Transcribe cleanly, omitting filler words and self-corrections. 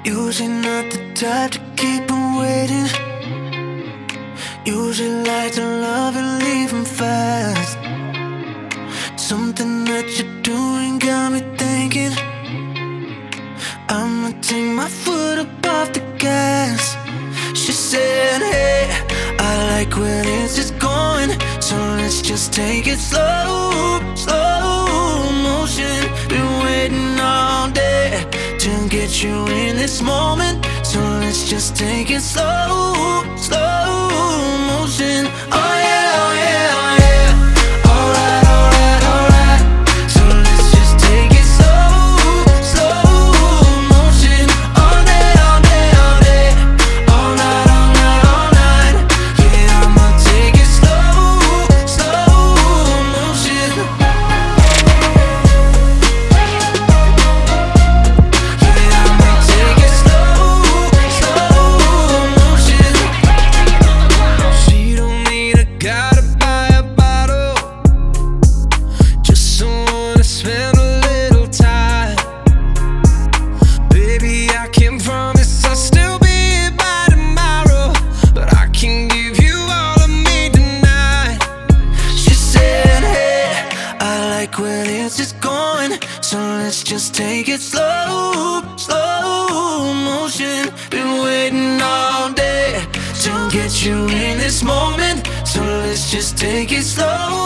Usually not the type to keep them waiting. Usually like to love and leave them fast. Something that you're doing got me thinking I'ma take my foot up off the gas. She said, hey, I like where this is going, so let's just take it slow, slow motion. Been waiting all day to get you in this moment, so let's just take it slow, slow motion. Oh yeah, oh yeah, oh yeah. Alright, alright, alright. So let's just take it slow, slow motion. All day, all day, all day. All night, all night, all night. Yeah, I'ma take it slow, slow motion. Yeah, I'ma take it slow, slow motion. She don't need a guy to buy a bottle, just someone to spend a little time. Baby, I can't promise I'll still be here by tomorrow, but I can give you all of me tonight. She said, hey, I like where this is going, so let's just take it slow, slow motion. Been waiting all day to get you in this moment, so let's just take it slow,